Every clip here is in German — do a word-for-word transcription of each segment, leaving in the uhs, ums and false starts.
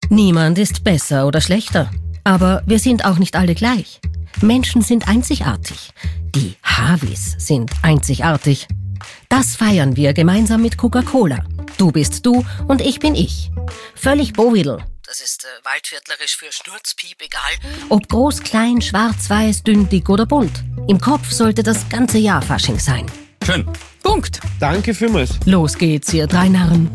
Niemand ist besser oder schlechter. Aber wir sind auch nicht alle gleich. Menschen sind einzigartig. Die Harveys sind einzigartig. Das feiern wir gemeinsam mit Coca-Cola. Du bist du und ich bin ich. Völlig Bovidel. Das ist äh, waldviertlerisch für Schnurzpiep egal. Ob groß, klein, schwarz, weiß, dünn, dick oder bunt. Im Kopf sollte das ganze Jahr Fasching sein. Schön. Punkt. Danke vielmals. Los geht's, ihr drei Narren.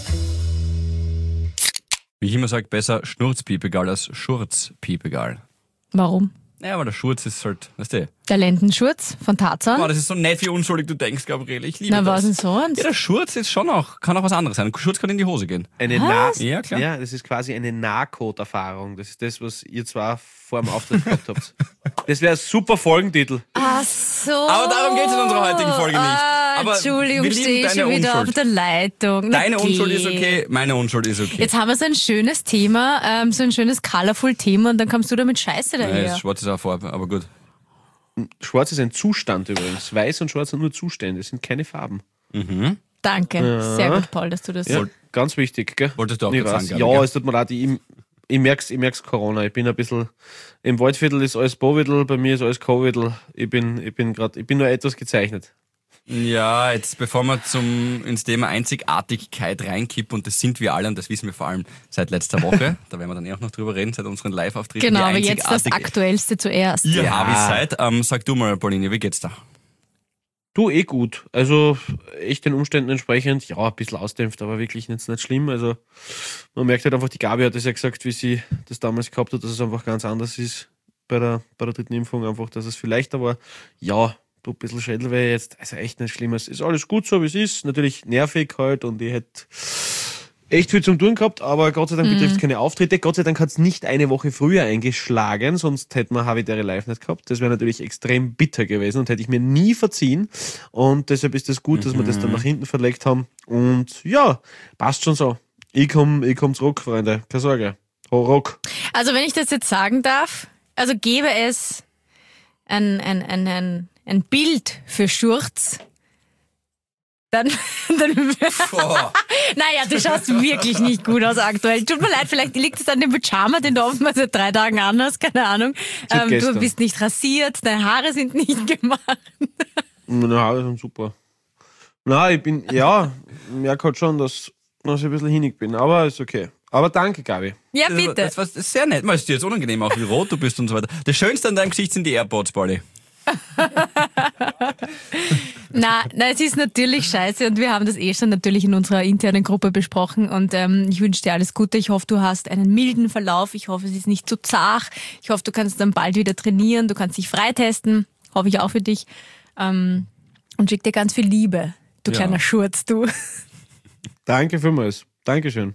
Wie ich immer sage, besser Schnurzpiep egal als Schurzpiep egal. Warum? Naja, aber der Schurz ist halt, weißt du. Der Lendenschurz von Tarzan? Boah, das ist so nett, wie unschuldig du denkst, Gabriele. Ich liebe Na, das. was denn sonst? Ja, der Schurz ist schon auch, kann auch was anderes sein. Ein Schurz kann in die Hose gehen. Eine nah Ja, klar. Ja, das ist quasi eine Nahcode-Erfahrung. Das ist das, was ihr zwar vor dem Auftritt gehabt habt. Das wäre ein super Folgentitel. Ach so. Aber darum geht es in unserer heutigen Folge nicht. Ah, Aber Entschuldigung, wir stehe lieben ich deine schon wieder Unschuld. auf der Leitung. Na, Deine geh. Unschuld ist okay, meine Unschuld ist okay. Jetzt haben wir so ein schönes Thema, ähm, so ein schönes Colorful-Thema und dann kommst du da mit Scheiße Ja, daher. das Schwarz ist auch Farbe, aber gut. Schwarz ist ein Zustand übrigens. Weiß und Schwarz sind nur Zustände, das sind keine Farben. Mhm. Danke, sehr gut, Paul, dass du das... Ja, ganz wichtig, gell? Wolltest du auch Ich gerade weiß. sagen, Ja, Gabi, es tut mir leid, ich, ich merk's, ich merk's Corona. Ich bin ein bisschen, im Waldviertel ist alles Bovidel, bei mir ist alles Covidel. Ich bin, ich bin gerade, ich bin nur etwas gezeichnet. Ja, jetzt bevor wir zum, ins Thema Einzigartigkeit reinkippen, und das sind wir alle, und das wissen wir vor allem seit letzter Woche, da werden wir dann eh auch noch drüber reden, seit unseren Live-Auftritten. Genau, wie aber jetzt das einzigartig Aktuellste zuerst. ihr Ja. Harveys seid. Ähm, sag du mal, Pauline, wie geht's da? Du, eh gut. Also echt den Umständen entsprechend, ja, ein bisschen ausdämpft, aber wirklich nicht, nicht schlimm. Also man merkt halt einfach, die Gabi hat das ja gesagt, wie sie das damals gehabt hat, dass es einfach ganz anders ist bei der, bei der dritten Impfung, einfach, dass es viel leichter war. Ja, du, ein bisschen Schädelweh jetzt, also echt nicht schlimm. Es ist alles gut so, wie es ist. Natürlich nervig halt und ich hätte echt viel zum tun gehabt, aber Gott sei Dank betrifft es keine Auftritte. Gott sei Dank hat es nicht eine Woche früher eingeschlagen, sonst hätten wir Havidere Live nicht gehabt. Das wäre natürlich extrem bitter gewesen und hätte ich mir nie verziehen. Und deshalb ist es gut, dass wir das dann nach hinten verlegt haben. Und ja, passt schon so. Ich komme ich komm zurück, Freunde. Keine Sorge. Ho, Rock. Also wenn ich das jetzt sagen darf, also gäbe es ein, ein, ein, ein, ein Bild für Schurz, dann, dann Boah. naja, du schaust wirklich nicht gut aus aktuell. Tut mir leid, vielleicht liegt es an dem Pyjama, den du offenbar seit drei Tagen an hast, keine Ahnung. Seit Ähm, du gestern. bist nicht rasiert, deine Haare sind nicht gemacht. Meine Haare sind super. Nein, ich bin, ja, ich merke halt schon, dass, dass ich ein bisschen hinig bin, aber ist okay. Aber danke, Gabi. Ja, Das, bitte. das war sehr nett. Mal ist dir jetzt unangenehm, auch wie rot du bist und so weiter. Das Schönste an deinem Gesicht sind die AirPods, Pauli. Na, na, es ist natürlich scheiße und wir haben das eh schon natürlich in unserer internen Gruppe besprochen und ähm, ich wünsche dir alles Gute. Ich hoffe, du hast einen milden Verlauf. Ich hoffe, es ist nicht zu zart. Ich hoffe, du kannst dann bald wieder trainieren. Du kannst dich freitesten. Hoffe ich auch für dich. Ähm, und schick dir ganz viel Liebe, du Ja. kleiner Schurz, du. Danke vielmals. Dankeschön.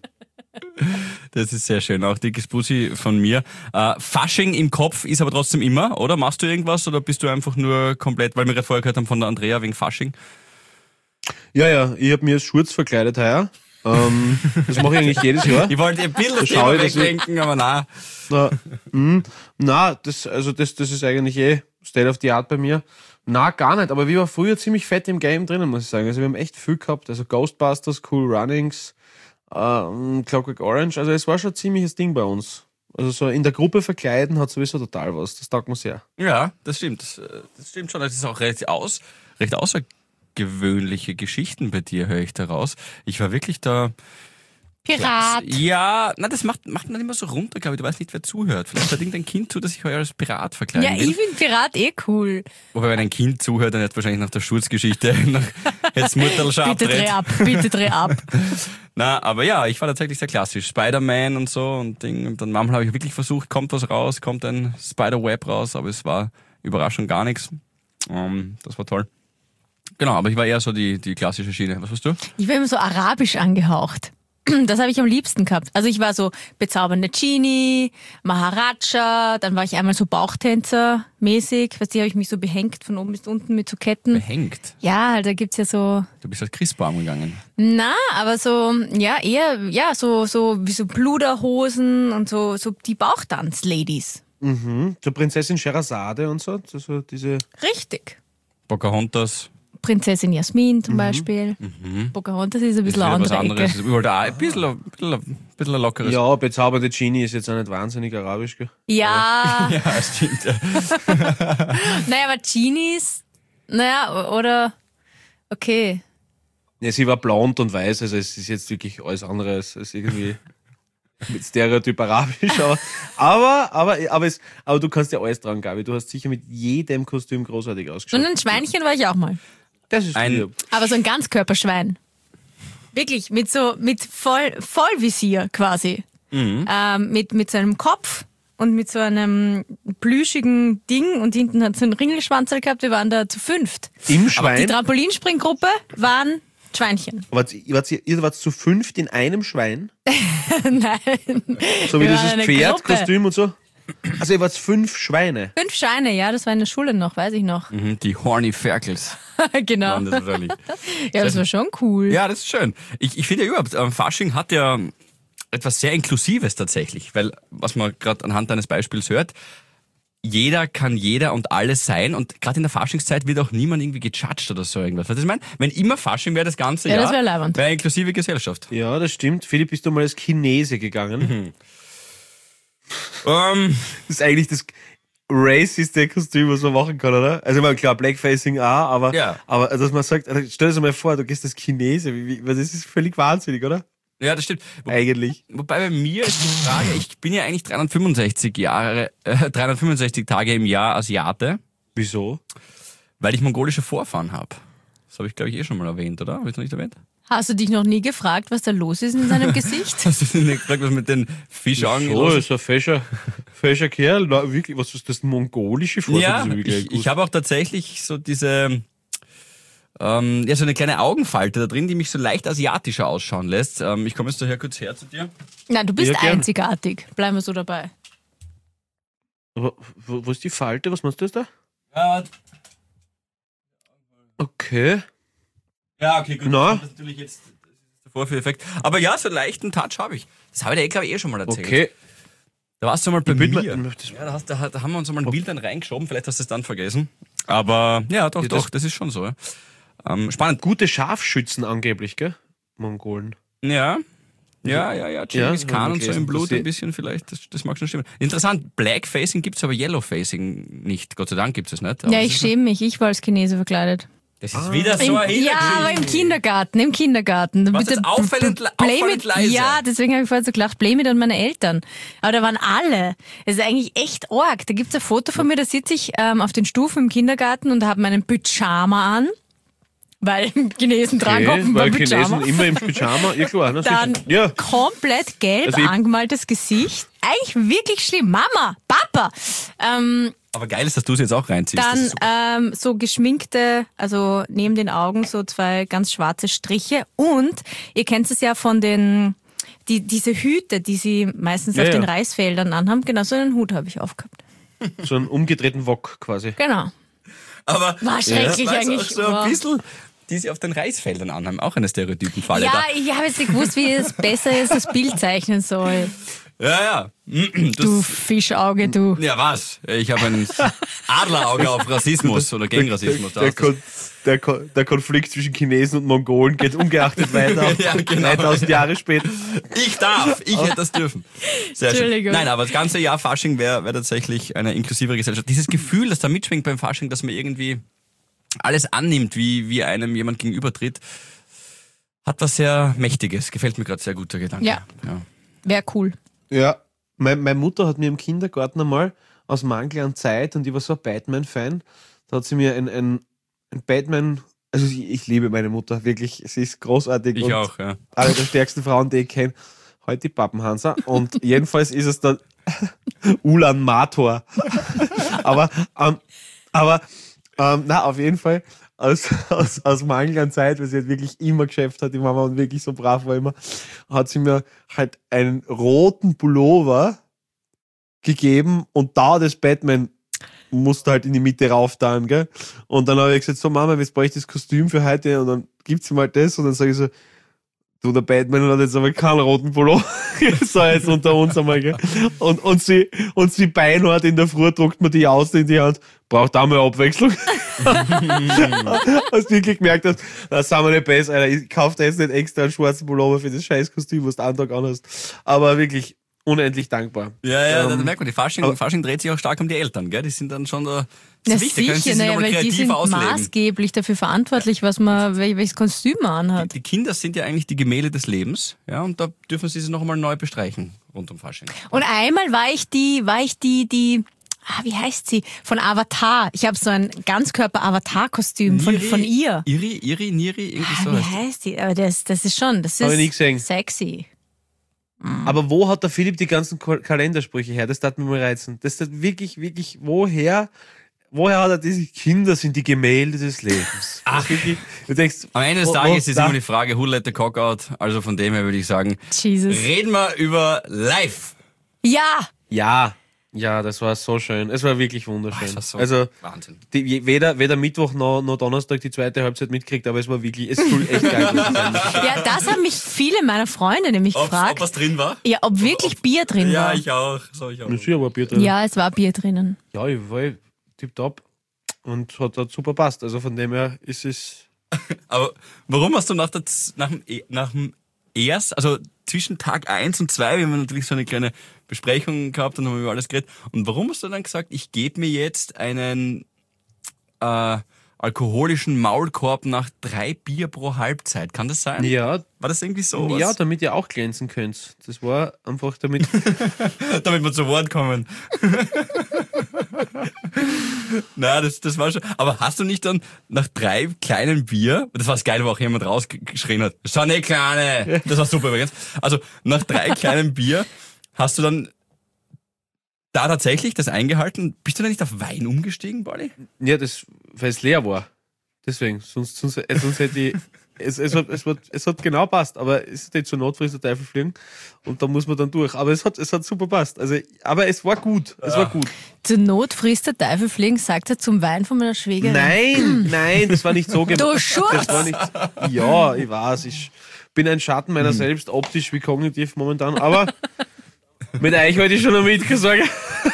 Das ist sehr schön. Auch dickes Bussi von mir. Äh, Fasching im Kopf ist aber trotzdem immer, oder? Machst du irgendwas oder bist du einfach nur komplett, weil wir gerade vorher gehört haben von der Andrea wegen Fasching? Ja, ja, ich habe mir als Schurz verkleidet heuer. Ähm, das mache ich eigentlich jedes Jahr. Ich wollte ein bisschen das Schau Thema ich, dass ich- weglenken, aber nein. Na, mh, na das, also das, das ist eigentlich eh State of the Art bei mir. Na, gar nicht, aber wir waren früher ziemlich fett im Game drinnen, muss ich sagen. Also wir haben echt viel gehabt. Also Ghostbusters, Cool Runnings, ähm, Clockwork Orange. Also es war schon ein ziemliches Ding bei uns. Also so in der Gruppe verkleiden hat sowieso total was. Das taugt mir sehr. Ja, das stimmt. Das, äh, das stimmt schon. Das ist auch recht, aus, recht außergewöhnliche Geschichten bei dir, höre ich daraus. Ich war wirklich da... Pirat. Ja, na, das macht, macht man immer so runter, glaube ich. Du weißt nicht, wer zuhört. Vielleicht hat irgendein Kind zu, dass ich heuer als Pirat verkleiden Ja, will. ich finde Pirat eh cool. Wobei, wenn ein Kind zuhört, dann hat wahrscheinlich nach der Schurzgeschichte nach jetzt Mutterl schon Bitte dreh abdreht. ab, bitte dreh ab. Na, aber ja, ich war tatsächlich sehr klassisch. Spider-Man und so und Ding. Und dann manchmal habe ich wirklich versucht, kommt was raus, kommt ein Spider-Web raus, aber es war überraschend gar nichts. Ähm, das war toll. Genau, aber ich war eher so die, die klassische Schiene. Was warst du? Ich war immer so arabisch angehaucht. Das habe ich am liebsten gehabt. Also ich war so bezaubernde Genie, Maharaja, dann war ich einmal so Bauchtänzer-mäßig. Weißt du, habe ich mich so behängt von oben bis unten mit so Ketten. Behängt. Ja, da gibt's ja so, Du bist als Christbaum gegangen. na, aber so, ja, eher, ja, so, so, wie so Pluderhosen und so, so die Bauchtanz-Ladies. Mhm. Zur Prinzessin Sherazade und so. So diese. Richtig. Pocahontas. Prinzessin Jasmin zum Beispiel. Mhm. Pocahontas ist ein bisschen Das eine ist wieder was andere anderes. Ecke. Ich wollte auch ein bisschen, ein bisschen, ein bisschen ein lockeres. Ja, bezaubernde Genie ist jetzt auch nicht wahnsinnig arabisch, gell? Ja, Ja, stimmt. Ja. naja, aber Genies, naja, oder, okay. Ja, sie war blond und weiß, also es ist jetzt wirklich alles andere als, als irgendwie mit Stereotyp arabisch. Aber, aber, aber, aber, es, aber du kannst ja alles dran, Gabi. Du hast sicher mit jedem Kostüm großartig Und ausgeschaut. ein Schweinchen war ich auch mal. Das ist Ein- lieb. Aber so ein Ganzkörperschwein. Wirklich, mit so, mit voll, Vollvisier quasi. Ähm, mit, mit so einem Kopf und mit so einem plüschigen Ding und hinten hat so einen Ringelschwanzerl gehabt. Wir waren da zu fünft. Im Die Schwein. Trampolinspringgruppe waren Schweinchen. Wart, ihr, wart, ihr wart zu fünft in einem Schwein? Nein. So wie Wir waren dieses eine Pferdkostüm und so? Also ihr wart fünf Schweine. Fünf Scheine, ja, das war in der Schule noch, weiß ich noch. Mhm, die Horny Ferkels Genau. waren das wahrscheinlich. Ja, das war schon cool. Ja, das ist schön. Ich, ich finde ja überhaupt, ähm, Fasching hat ja etwas sehr Inklusives tatsächlich, weil, was man gerade anhand deines Beispiels hört, jeder kann jeder und alles sein und gerade in der Faschingszeit wird auch niemand irgendwie gejudged oder so irgendwas. Weißt du, was ich meine? Wenn immer Fasching wäre das ganze Ja, Jahr, das wär leibend. wäre eine inklusive Gesellschaft. Ja, das stimmt. Philipp, bist du mal als Chinese gegangen? Mhm. Ähm, Das ist eigentlich das raciste Kostüm, was man machen kann, oder? Also, ich meine, klar, Blackfacing auch, aber, Ja. aber dass man sagt, also, stell dir das mal vor, du gehst als Chinese, wie, wie, das ist völlig wahnsinnig, oder? ja, das stimmt. Wo, Eigentlich. wobei bei mir ist die Frage, ich bin ja eigentlich dreihundertfünfundsechzig Jahre, äh, dreihundertfünfundsechzig Tage im Jahr Asiate, Wieso? weil ich mongolische Vorfahren habe. Das habe ich, glaube ich, eh schon mal erwähnt, oder? Habe ich noch nicht erwähnt? Hast du dich noch nie gefragt, was da los ist in seinem Gesicht? Hast du nicht gefragt, was mit den Fischaugen So, los ist ein fescher, fescher Kerl. Na, wirklich, was ist das, mongolische Vorfahren? Ja, Das ist wirklich ich, gut. ich habe auch tatsächlich so diese, ähm, ja, so eine kleine Augenfalte da drin, die mich so leicht asiatischer ausschauen lässt. Ähm, ich komme jetzt daher kurz her zu dir. Nein, du bist Ja, gern. einzigartig. Bleiben wir so dabei. Aber wo, wo ist die Falte? Was machst du jetzt da? Ja, Okay. ja okay, gut. Na? Das ist natürlich jetzt das ist der Vorführeffekt. Aber ja, so einen leichten Touch habe ich. Das habe ich dir, glaube ich, eh schon mal erzählt. Okay. Da warst du mal bei bin mir. mal- das- Ja, da, hast, da, da haben wir uns mal ein Bild dann reingeschoben. Vielleicht hast du es dann vergessen. Aber ja, doch, Ja, das- doch, das ist schon so. Ja. Ähm, spannend. Gute Scharfschützen angeblich, gell? Mongolen. Ja. Ja, ja, ja, Genghis Ja, Khan hab und ich so im gelesen. Blut Das ein bisschen vielleicht, das, das mag schon stimmen. Interessant, Blackfacing gibt's aber Yellowfacing nicht. Gott sei Dank gibt's es nicht. Aber Ja, das ich ist- schäme mich. Ich war als Chinese verkleidet. Das ist wieder so Im, ein ja, aber im Kindergarten, im Kindergarten. Was Bitte ist auffallend- b- blame auffallend it, leise. Ja, deswegen habe ich vorher so gelacht, blame it an meine Eltern. Aber da waren alle. Das ist eigentlich echt arg. Da gibt's ein Foto von mir, da sitze ich ähm, auf den Stufen im Kindergarten und habe meinen Pyjama an. Weil Chinesen tragen Okay, offenbar weil Pyjama. Chinesen immer im Pyjama. Ja, klar. Na, Dann sicher. Ja. komplett gelb Also ich- angemaltes Gesicht. Eigentlich wirklich schlimm. Mama, Papa. Ähm, Aber geil ist, dass du es jetzt auch reinziehst. Das Dann ist super. ähm, so geschminkte, also neben den Augen so zwei ganz schwarze Striche. Und ihr kennt es ja von den, die, diese Hüte, die sie meistens Ja, auf ja. den Reisfeldern anhaben. Genau, so einen Hut habe ich aufgehabt. So einen umgedrehten Wok quasi. Genau. Aber War schrecklich weißt du, eigentlich. So Wow. ein bisschen, die sie auf den Reisfeldern anhaben, auch eine Stereotypenfalle Ja, da. ich habe jetzt nicht gewusst, wie ich es besser jetzt das Bild zeichnen soll. Ja, ja. Das, Du Fischauge, du. ja, was? Ich habe ein Adlerauge auf Rassismus oder gegen Rassismus. Da Der, hast du's. Kon der, Kon der Konflikt zwischen Chinesen und Mongolen geht ungeachtet weiter. Ja, genau. dreitausend Jahre später. Ich darf, ich hätte das dürfen. Sehr schön. Entschuldigung. Nein, aber das ganze Jahr Fasching wäre wär tatsächlich eine inklusivere Gesellschaft. Dieses Gefühl, das da mitschwingt beim Fasching, dass man irgendwie alles annimmt, wie, wie einem jemand gegenübertritt, hat was sehr Mächtiges. Gefällt mir gerade sehr gut, der Gedanke. Ja. Ja. Wäre cool. Ja, mein, meine Mutter hat mir im Kindergarten einmal aus Mangel an Zeit, und ich war so ein Batman-Fan, da hat sie mir ein, ein, ein Batman, also ich, ich liebe meine Mutter, wirklich, sie ist großartig. Ich und auch, ja. eine der stärksten Frauen, die ich kenne. Heute die Pappenhansa. Und jedenfalls ist es dann Ulan Mator. aber, ähm, aber ähm, na, auf jeden Fall aus, aus, aus Mangel an Zeit, weil sie halt wirklich immer geschäft hat, die Mama, und wirklich so brav war immer, hat sie mir halt einen roten Pullover gegeben und da das Batman musste halt in die Mitte rauf dann, gell? Und dann habe ich gesagt, so Mama, jetzt brauche ich das Kostüm für heute, und dann gibt sie mal das, und dann sage ich so, Du, der Batman hat jetzt aber keinen roten Pullover. So jetzt unter uns einmal, gell? Und, und sie, und sie beinhart in der Früh druckt mir die aus in die Hand. Braucht auch mal Abwechslung. Hast du wirklich gemerkt, dass, das sind wir nicht besser, Alter. Ich kauf da jetzt nicht extra einen schwarzen Pullover für das scheiß Kostüm, was du einen Tag anhast. Aber wirklich unendlich dankbar. Ja, ja, Ähm, da merkt man, die Fasching, aber- Fasching dreht sich auch stark um die Eltern, gell? Die sind dann schon da, das Na ist wichtig, können sie sicher, sich naja, nochmal weil die kreativ sind ausleben. maßgeblich dafür verantwortlich, was man, wel- welches Kostüm man anhat. Die Kinder sind ja eigentlich die Gemälde des Lebens, ja, und da dürfen sie sie noch einmal neu bestreichen, rund um Fasching. Und einmal war ich die, war ich die, die, ah, wie heißt sie? Von Avatar. Ich habe so ein Ganzkörper-Avatar-Kostüm von, von ihr. Iri, Iri, Niri, irgendwie Ah, so wie heißt die. heißt die? Aber das, das ist schon, das Hab ich nie ist gesehen. sexy. Aber wo hat der Philipp die ganzen Ko- Kalendersprüche her? Das darf mich mal reizen. Das ist wirklich, wirklich, woher, woher hat er diese Kinder sind die Gemälde des Lebens? Ach, wirklich, du denkst, Am Ende des wo- Tages wo- ist da- immer die Frage, who let the cock out? Also von dem her würde ich sagen, Jesus. reden wir über live. Ja! Ja, ja, das war so schön. Es war wirklich wunderschön. Das war so also, Wahnsinn. die, weder, weder Mittwoch noch, noch Donnerstag die zweite Halbzeit mitkriegt, aber es war wirklich, es fühlt echt geil. Ja, das haben mich viele meiner Freunde nämlich Ob, ob gefragt. was drin war? Ja, ob wirklich Bier drin Ja, war. ich auch. So, ich auch. Natürlich war Bier drin. Ja, es war Bier drinnen. Ja, ich war tipptopp und hat, hat super passt. Also von dem her ist es. Aber warum hast du nach, der, Z- nach, dem, E- nach dem erst, also zwischen Tag eins und zwei, wir haben natürlich so eine kleine Besprechung gehabt und haben über alles geredet. Und warum hast du dann gesagt, ich gebe mir jetzt einen äh, alkoholischen Maulkorb nach drei Bier pro Halbzeit? Kann das sein? Ja, War das irgendwie so? ja, damit ihr auch glänzen könnt. Das war einfach damit. Damit wir zu Wort kommen. Na, das, das war schon. Aber hast du nicht dann nach drei kleinen Bier, das war das Geile, wo auch jemand rausgeschrien hat, so eine kleine, das war super übrigens. Also nach drei kleinen Bier hast du dann da tatsächlich das eingehalten? Bist du dann nicht auf Wein umgestiegen, Bolli? Ja, das, weil es leer war. Deswegen, sonst, sonst, äh, sonst hätte ich. Es, es, hat, es, hat, es hat genau passt, aber es ist nicht zur Not frisst der Teufel fliegen und da muss man dann durch. Aber es hat, es hat super passt. Also, aber es war gut. Es war gut. Zur Not frisst der Teufel fliegen, sagt er zum Wein von meiner Schwägerin. Nein, nein, das war nicht so gemeint. Du Schurz! Das war nicht. Ja, ich weiß, ich bin ein Schatten meiner selbst, optisch wie kognitiv momentan, aber mit euch heute schon noch mitgesorgt.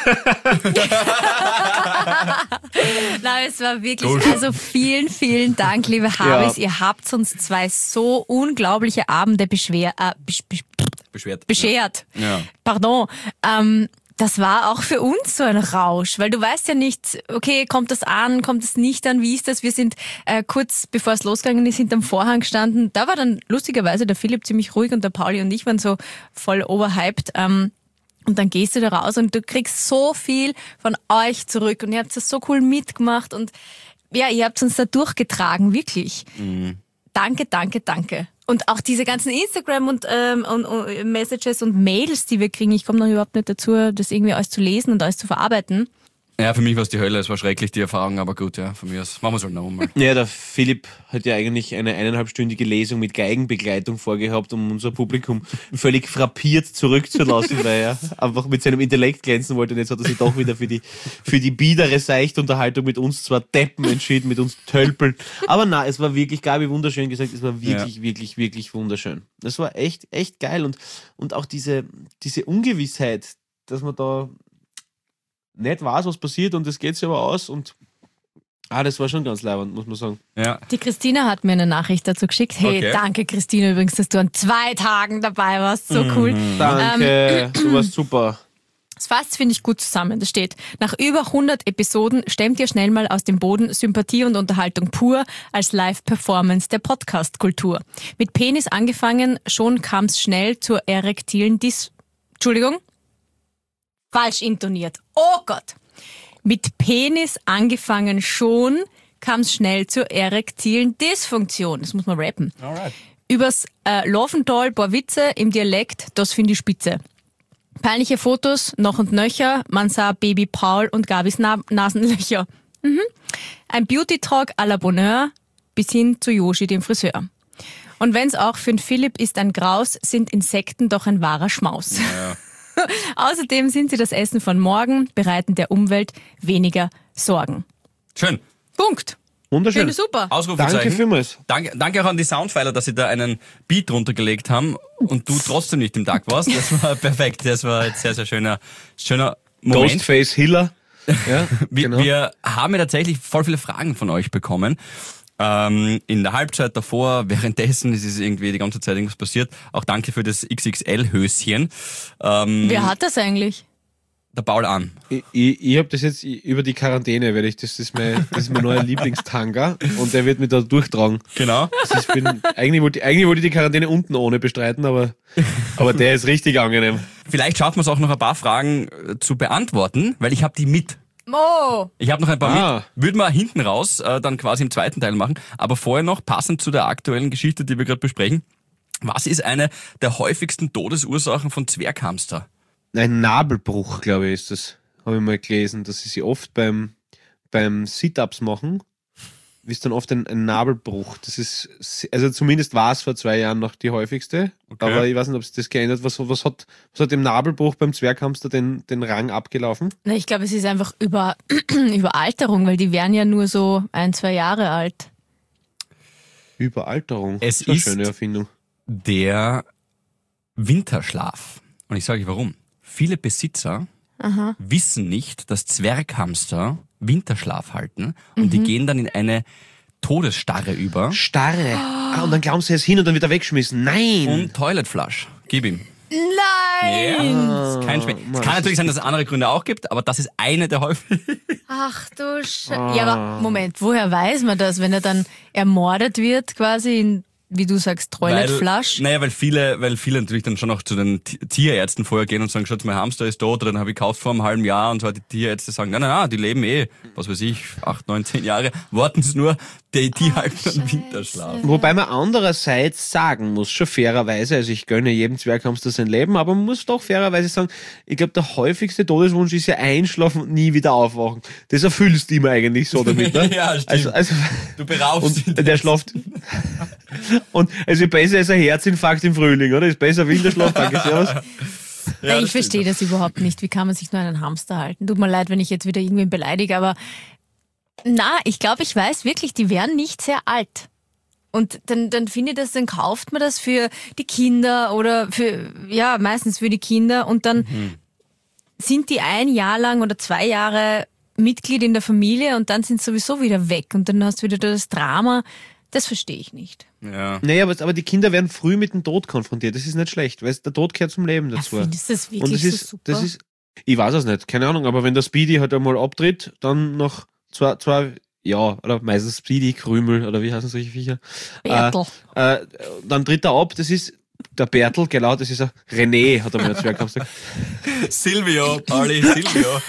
Nein, es war wirklich, also vielen, vielen Dank, liebe Harvis. Ja. Ihr habt uns zwei so unglaubliche Abende beschwer, äh, besch, besch, Beschwert. beschert. Ja. Pardon. Ähm, das war auch für uns so ein Rausch, weil du weißt ja nicht, okay, kommt das an, kommt es nicht an, wie ist das? Wir sind äh, kurz bevor es losgegangen ist, hinterm Vorhang gestanden. Da war dann lustigerweise der Philipp ziemlich ruhig und der Pauli und ich waren so voll overhyped. Ähm, Und dann gehst du da raus und du kriegst so viel von euch zurück und ihr habt das so cool mitgemacht und ja, ihr habt uns da durchgetragen, wirklich. Mhm. Danke, danke, danke. Und auch diese ganzen Instagram und, ähm, und, und Messages und Mails, die wir kriegen, ich komme noch überhaupt nicht dazu, das irgendwie alles zu lesen und alles zu verarbeiten. Ja, für mich war es die Hölle, es war schrecklich, die Erfahrung, aber gut, ja, von mir aus. Machen wir es halt noch einmal. Ja, der Philipp hat ja eigentlich eine eineinhalbstündige Lesung mit Geigenbegleitung vorgehabt, um unser Publikum völlig frappiert zurückzulassen, weil er einfach mit seinem Intellekt glänzen wollte. Und jetzt hat er sich doch wieder für die, für die biedere Seichtunterhaltung mit uns zwar Deppen entschieden, mit uns Tölpeln. Aber na, es war wirklich, Gabi wunderschön gesagt, es war wirklich, Ja. wirklich, wirklich wunderschön. Das war echt, echt geil. Und, und auch diese, diese Ungewissheit, dass man da nicht weiß, was passiert und das geht sich aber aus und ah, das war schon ganz leibend, muss man sagen. Ja. Die Christina hat mir eine Nachricht dazu geschickt. Hey, Okay. danke Christina übrigens, dass du an zwei Tagen dabei warst. So cool. Danke, du warst super. Das fasst, finde ich, gut zusammen. Da steht, nach über hundert Episoden stemmt ihr schnell mal aus dem Boden Sympathie und Unterhaltung pur als Live-Performance der Podcast-Kultur. Mit Penis angefangen, schon kam es schnell zur erektilen Dis... Entschuldigung? Falsch intoniert. Oh Gott. Mit Penis angefangen, schon kam es schnell zur erektilen Dysfunktion. Das muss man rappen. Alright. Übers äh, Laufental, paar Witze im Dialekt, das finde ich spitze. Peinliche Fotos, noch und nöcher, man sah Baby Paul und Gabis Na- Nasenlöcher. Mhm. Ein Beauty-Talk à la Bonheur bis hin zu Yoshi, dem Friseur. Und wenn's auch für den Philipp ist ein Graus, sind Insekten doch ein wahrer Schmaus. Ja. Außerdem sind sie das Essen von morgen, bereiten der Umwelt weniger Sorgen. Schön. Punkt. Wunderschön. Finde ich super. Ausrufezeichen. Danke vielmals. Danke, danke auch an die Soundpfeiler, dass sie da einen Beat drunter gelegt haben und du trotzdem nicht im Tag warst. Das war perfekt. Das war ein sehr, sehr schöner, schöner Moment. Ghostface Hiller. Ja, Wir, genau. wir haben ja tatsächlich voll viele Fragen von euch bekommen. Ähm, in der Halbzeit davor, währenddessen ist es irgendwie die ganze Zeit irgendwas passiert. Auch danke für das X X L-Höschen. Ähm, Wer hat das eigentlich? der Paul an. Ich, ich, ich habe das jetzt über die Quarantäne, werde ich, das ist mein, das ist mein neuer Lieblingstanga und der wird mich da durchtragen. Genau. Das ist, bin, eigentlich, wollte, eigentlich wollte ich die Quarantäne unten ohne bestreiten, aber, aber der ist richtig angenehm. Vielleicht schaffen wir es auch noch ein paar Fragen äh, zu beantworten, weil ich habe die mit. Oh, Ich habe noch ein paar Ah. mit. Würden wir hinten raus äh, dann quasi im zweiten Teil machen. Aber vorher noch, passend zu der aktuellen Geschichte, die wir gerade besprechen. Was ist eine der häufigsten Todesursachen von Zwerghamster? Ein Nabelbruch, glaube ich, ist das. Habe ich mal gelesen, dass sie sich oft beim, beim Sit-Ups machen, ist dann oft ein, ein Nabelbruch. Das ist, also zumindest war es vor zwei Jahren noch die häufigste, Okay. aber ich weiß nicht, ob es das geändert. Was, was, hat, was hat dem Nabelbruch beim Zwerghamster den, den Rang abgelaufen? na, ich glaube, es ist einfach über, Überalterung, weil die wären ja nur so ein, zwei Jahre alt. Überalterung. Es Das eine ist- schöne Erfindung. Der Winterschlaf. Und ich sage euch warum. Viele Besitzer wissen nicht, dass Zwerghamster Winterschlaf halten und die gehen dann in eine Todesstarre über Starre. Ah, und dann glauben sie es hin und dann wird er weggeschmissen. Nein! und Toilet Flush. Gib ihm. Nein! Ja, ist kein Schmäh. Es kann natürlich sein, dass es andere Gründe auch gibt, aber das ist eine der häufigsten. Ach du Scheiße. Ja, aber Moment, woher weiß man das, wenn er dann ermordet wird, quasi in, wie du sagst, Toilet Flush? Naja, weil viele, weil viele natürlich dann schon auch zu den T- Tierärzten vorher gehen und sagen, schaut, mein Hamster ist tot oder den habe ich gekauft vor einem halben Jahr und so die Tierärzte sagen, nein, nein, nein, die leben eh, was weiß ich, acht, neun, zehn Jahre, warten sie nur, die, die halten dann Winterschlaf. Wobei man andererseits sagen muss, schon fairerweise, also ich gönne jedem Zwerghamster sein Leben, aber man muss doch fairerweise sagen, ich glaube, der häufigste Todeswunsch ist ja einschlafen und nie wieder aufwachen. Das erfüllst du ihm eigentlich so damit, ne? Ja, stimmt. Also, also, Du beraubst ihn. und der schlaft. Und also besser ist ein Herzinfarkt im Frühling, oder? Ist besser Winterschlaf, danke, servus. Ja, ich das verstehe das überhaupt nicht. Wie kann man sich nur einen Hamster halten? Tut mir leid, wenn ich jetzt wieder irgendwen beleidige, aber na, ich glaube, ich weiß wirklich, die wären nicht sehr alt. Und dann, dann finde ich das, dann kauft man das für die Kinder oder für, ja, meistens für die Kinder und dann sind die ein Jahr lang oder zwei Jahre Mitglied in der Familie und dann sind sie sowieso wieder weg und dann hast du wieder das Drama. Das verstehe ich nicht. Ja. Naja, aber, aber die Kinder werden früh mit dem Tod konfrontiert. Das ist nicht schlecht, weil der Tod gehört zum Leben Ja, dazu. findest du das Und wirklich das ist, so super? das ist, ich weiß es nicht, keine Ahnung, aber wenn der Speedy halt einmal abtritt, dann nach zwei, zwei ja, oder meistens Speedy, Krümel, oder wie heißen solche Viecher? Bertel. Äh, äh, dann tritt er ab, das ist der Bertel, genau, das ist ein René, hat er mir jetzt Zwergkampf gesagt. Silvio, Pauli, Silvio.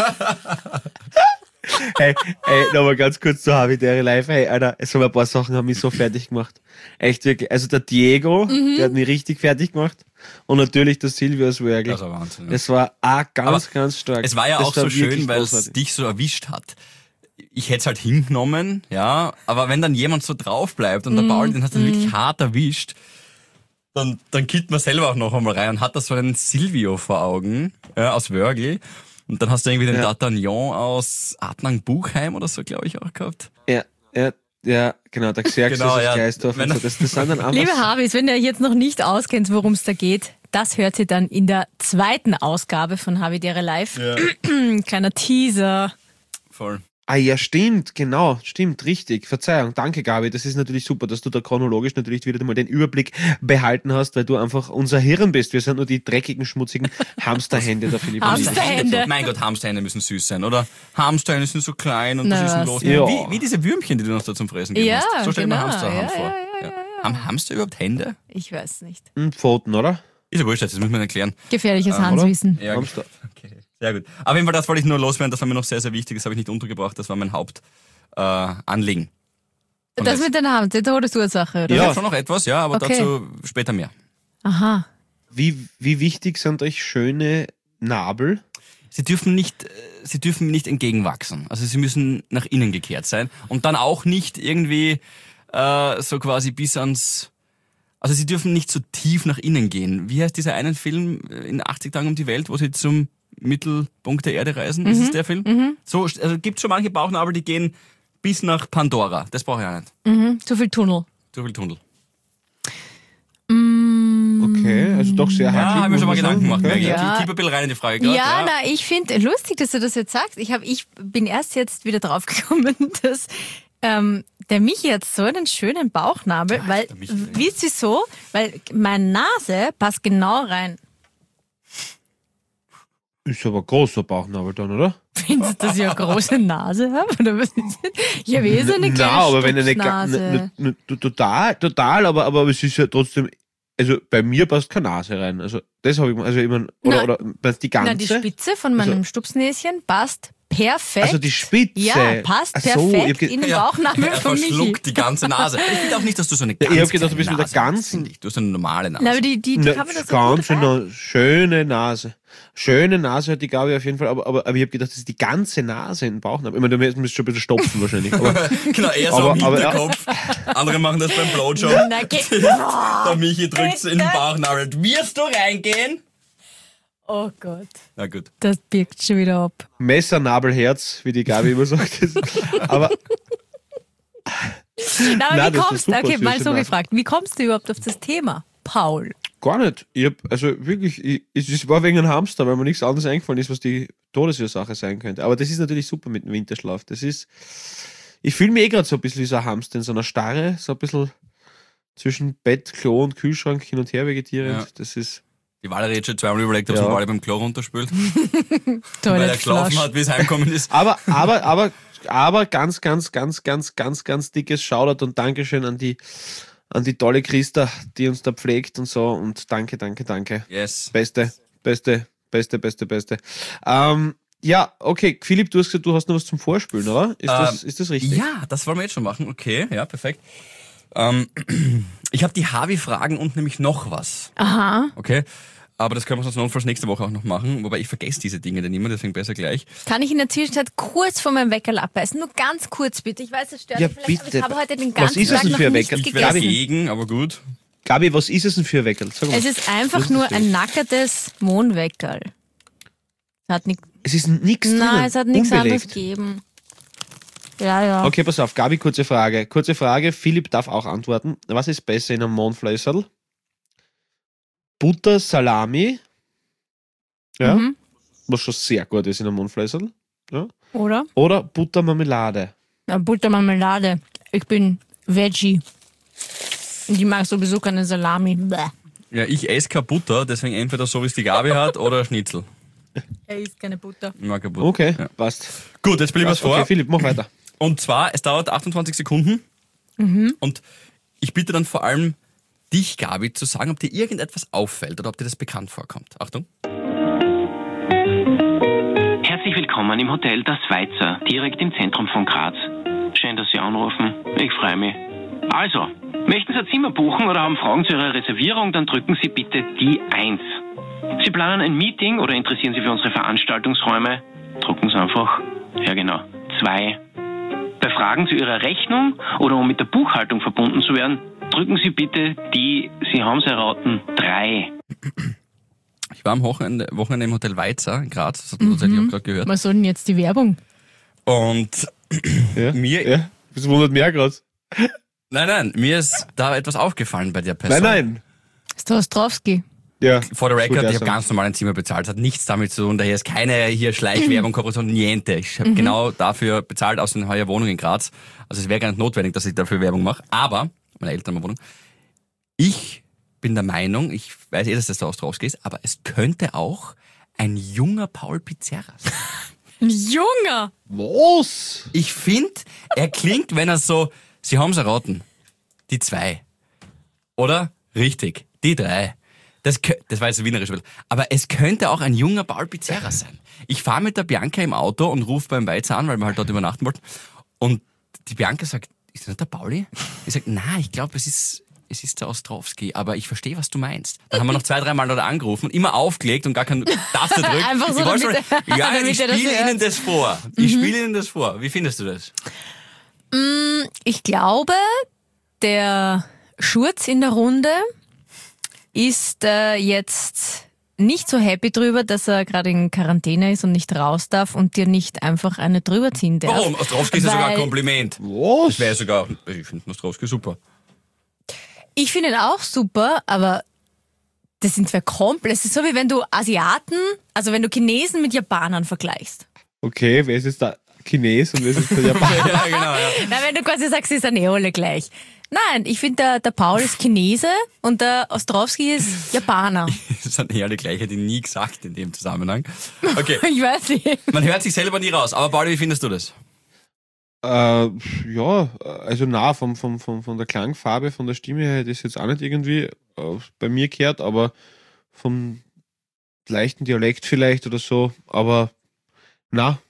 Hey, hey, nochmal ganz kurz zu Habitäre Live. Hey, Alter, so ein paar Sachen haben mich so fertig gemacht. Echt wirklich. Also der Diego, Mhm. der hat mich richtig fertig gemacht. Und natürlich der Silvio als Wörgl. Das war Wahnsinn. Ja. Das war auch ganz, Aber ganz stark. Es war ja das auch so wirklich schön, weil es großartig. dich so erwischt hat. Ich hätte es halt hingenommen, ja, aber wenn dann jemand so drauf bleibt und der Paul, den hast du wirklich hart erwischt, dann, dann killt man selber auch noch einmal rein und hat da so einen Silvio vor Augen, ja, aus Wörgl. Und dann hast du irgendwie den Ja. D'Artagnan aus Adnang Buchheim oder so, glaube ich, auch gehabt. Ja, ja, ja, genau, der Xerxes Genau, aus ja. Gleisdorf. Wenn- Und so. das, das sind dann einfach Liebe Habis, wenn ihr euch jetzt noch nicht auskennt, worum es da geht, das hört ihr dann in der zweiten Ausgabe von Habitäre Live. Ja. Kleiner Teaser. Voll. Ah ja, stimmt, genau, stimmt, richtig. Verzeihung, danke Gabi, das ist natürlich super, dass du da chronologisch natürlich wieder mal den Überblick behalten hast, weil du einfach unser Hirn bist. Wir sind nur die dreckigen, schmutzigen Hamsterhände der Philipp. Hamsterhände. Mein Gott, Hamsterhände müssen süß sein, oder? Hamsterhände sind so klein und Na, das ist was? los. Ja. Wie, wie diese Würmchen, die du noch da zum Fressen geben Ja, hast. So stell ich mir genau. Hamster haben Ja, vor. ja, ja, ja, Haben Hamster überhaupt Hände? Ich weiß nicht. Hm, Pfoten, oder? Ist ja wurscht, das müssen wir erklären. Gefährliches oder? Hanswissen. Ja, Hamster. okay. Sehr gut. Auf jeden Fall, das wollte ich nur loswerden, das war mir noch sehr, sehr wichtig, das habe ich nicht untergebracht, das war mein Hauptanliegen. Äh, Anliegen. Und Das jetzt- mit deiner Hand, der Todesursache, oder? Ich Ja. habe schon noch etwas, ja, aber Okay. dazu später mehr. Aha. Wie, wie wichtig sind euch schöne Nabel? Sie dürfen nicht, äh, sie dürfen nicht entgegenwachsen. Also sie müssen nach innen gekehrt sein und dann auch nicht irgendwie äh, so quasi bis ans. Also sie dürfen nicht so tief nach innen gehen. Wie heißt dieser einen Film äh, in achtzig Tagen um die Welt, wo sie zum Mittelpunkt der Erde reisen? Ist es der Film? So, also gibt schon manche Bauchnabel, die gehen bis nach Pandora. Das brauche ich auch nicht. Mhm, zu viel Tunnel. Zu viel Tunnel. Okay, also doch sehr Ja, hakelig. haben wir schon mal muss man Gedanken sagen. gemacht. Okay. Ja. Ja. Ich tippe ein bisschen rein in die Frage gerade. Ja, na, ich finde lustig, dass du das jetzt sagst. Ich, hab, ich bin erst jetzt wieder draufgekommen, dass ähm, der Michi hat so einen schönen Bauchnabel, weil, der Michi. wisst ihr so? Weil meine Nase passt genau rein. Ist aber großer Bauchnabel dann, oder? Findest du, dass ich eine große Nase habe? Oder was ist das? Ich habe eh so eine Na, kleine aber wenn eine ga- Stupsnase. ne, ne, ne, total, total, aber, aber es ist ja trotzdem, also bei mir passt keine Nase rein. Also das habe ich, also ich mein, oder, Nein. oder meinst du die ganze? Na, die Spitze von meinem Also- Stupsnäschen passt perfekt. Also die Spitze. Ja, passt Ach so, ich perfekt hab ge- in den Bauchnabel er von Michi. verschluckt die ganze Nase. Ich finde auch nicht, dass du so eine ganz ich hab gedacht, du bist kleine mit der Nase hast, ganzen- finde ich. Du hast eine normale Nase. Na, aber die, die, die Na, kann man das so ganz gut rein. eine schöne Nase. Schöne Nase hat die Gabi auf jeden Fall, aber, aber, aber ich habe gedacht, das ist die ganze Nase in den Bauchnabel. Ich meine, du musst schon ein bisschen stopfen wahrscheinlich. Aber, Genau, eher so Aber- am aber ja. Hinterkopf. Andere machen das beim Blowjob. Na, geh- Der Michi drückt in den Bauchnabel. Wirst du reingehen? Oh Gott, Na gut. das birgt schon wieder ab. Messer, Nabel, Herz, wie die Gabi immer sagt. Aber Na, aber Nein, wie das ist kommst super okay, süße mal so Nase. gefragt, wie kommst du überhaupt auf das Thema, Paul? gar nicht. Ich hab, also wirklich, ich, es war wegen einem Hamster, weil mir nichts anderes eingefallen ist, was die Todesursache sein könnte. Aber das ist natürlich super mit dem Winterschlaf. Das ist, ich fühle mich eh gerade so ein bisschen wie so ein Hamster in so einer Starre, so ein bisschen zwischen Bett, Klo und Kühlschrank hin und her vegetierend. Ja. Das ist, Die Wale hat schon zweimal überlegt, ob Ja. sie den Wale beim Klo runterspült, weil Toilette er geschlafen hat, wie es heimgekommen ist. aber, aber, aber, aber ganz, ganz, ganz, ganz, ganz, ganz dickes Shoutout und Dankeschön an die, an die tolle Christa, die uns da pflegt und so. Und danke, danke, danke. Yes. Beste, beste, beste, beste, beste. Ähm, ja, okay, Philipp, du hast gesagt, du hast noch was zum Vorspülen, oder? Ist, das, Ähm, ist das richtig? Ja, das wollen wir jetzt schon machen. Okay, ja, perfekt. Ähm, ich habe die Harvey-Fragen und nämlich noch was. Aha. Okay? Aber das können wir sonst notfalls nächste Woche auch noch machen. Wobei ich vergesse diese Dinge dann immer, deswegen besser gleich. Kann ich in der Zwischenzeit kurz von meinem Wecker abbeißen? Nur ganz kurz bitte. Ich weiß, es stört Ja, dich vielleicht, bitte. aber ich habe heute den Was ganzen ist es Tag denn noch für ein nichts Wecker? Ich wäre gegessen. dagegen, aber gut. Gabi, was ist es denn für ein Weckerl? Sag mal. Es ist einfach Was ist nur das ein denn? nackertes Mondweckerl. Es hat nichts. Es ist nichts drin. Nein, es hat nichts anderes Unbelegt. gegeben. Ja, ja. Okay, pass auf, Gabi, kurze Frage. Kurze Frage, Philipp darf auch antworten. Was ist besser in einem Mondflässerl? Butter, Salami, ja, Mhm. was schon sehr gut ist in einem Mondflässerl, ja, Oder? oder Butter, Marmelade. Na, Buttermarmelade. Ich bin Veggie. Und ich mag sowieso keine Salami. Bäh. Ja, ich esse keine Butter, deswegen entweder so, wie es die Gabi hat, oder Schnitzel. Er isst keine Butter. Ich mag keine Butter. Okay, Ja. passt. Gut, jetzt spiele ich was vor. Okay, Philipp, mach weiter. Und zwar, es dauert achtundzwanzig Sekunden. Und ich bitte dann vor allem dich, Gabi, zu sagen, ob dir irgendetwas auffällt oder ob dir das bekannt vorkommt. Achtung. Herzlich willkommen im Hotel Das Schweizer, direkt im Zentrum von Graz. Schön, dass Sie anrufen. Ich freue mich. Also, möchten Sie ein Zimmer buchen oder haben Fragen zu Ihrer Reservierung, dann drücken Sie bitte die eins. Sie planen ein Meeting oder interessieren Sie für unsere Veranstaltungsräume? Drücken Sie einfach, ja genau, zwei. Bei Fragen zu Ihrer Rechnung oder um mit der Buchhaltung verbunden zu werden, drücken Sie bitte die, Sie haben es erraten, drei. Ich war am Wochenende, Wochenende im Hotel Weizer in Graz, das hat man tatsächlich auch gerade gehört. Was soll denn jetzt die Werbung? Und Ja, Mir- ja, das wundert mich auch gerade. nein, nein, mir ist da etwas aufgefallen bei der Person. Nein, nein. Ist der Ostrowski? Ja, For the das record, wollte ich ich habe sagen. ganz normal ein Zimmer bezahlt, hat nichts damit zu tun, daher ist keine hier Schleichwerbung, Kooperation, niente. Ich habe genau dafür bezahlt aus einer neuen Wohnung in Graz. Also es wäre gar nicht notwendig, dass ich dafür Werbung mache, aber, meine Eltern haben eine Wohnung, ich bin der Meinung, ich weiß eh, dass das der Ostrowski ist, aber es könnte auch ein junger Paul Pizzerra sein. Ein Junger! Was? Ich finde, er klingt, wenn er so, Sie haben es erraten, die zwei. Oder? Richtig, die drei. Das, kö- das war jetzt wienerisch, aber es könnte auch ein junger Paul Pizzerra sein. Ich fahre mit der Bianca im Auto und rufe beim Weizer an, weil wir halt dort übernachten wollten. Und die Bianca sagt, ist das nicht der Pauli? Ich sage, na, ich glaube, es ist, es ist der Ostrowski, aber ich verstehe, was du meinst. Dann haben wir noch zwei, drei Mal dort angerufen, immer aufgelegt und gar keine Taste drückt. Einfach so, ich wollte damit schon, er- ja, damit ich er das spiele hört. Ihnen das vor. Ich spiele Ihnen das vor. Wie findest du das? Ich glaube, der Schurz in der Runde ist äh, jetzt nicht so happy drüber, dass er gerade in Quarantäne ist und nicht raus darf und dir nicht einfach eine drüber ziehen darf. Warum? Ostrowski ist ja sogar ein Weil- Kompliment. Was? Das wäre sogar, ich finde Ostrowski super. Ich finde ihn auch super, aber das sind zwei komplett. Es ist so, wie wenn du Asiaten, also wenn du Chinesen mit Japanern vergleichst. Okay, wer ist jetzt der Chines und wer ist jetzt der Japaner? Ja, genau, ja. Na, wenn du quasi sagst, sie sind eh alle gleich. Nein, ich finde, der, der Paul ist Chinese und der Ostrowski ist Japaner. Das sind eher die gleiche, die nie gesagt in dem Zusammenhang. Okay, Ich weiß nicht. man hört sich selber nie raus. Aber Pauli, wie findest du das? Äh, ja, also na, vom, vom, vom, von der Klangfarbe, von der Stimme her, das ist jetzt auch nicht irgendwie äh, bei mir gehört, aber vom leichten Dialekt vielleicht oder so, aber na,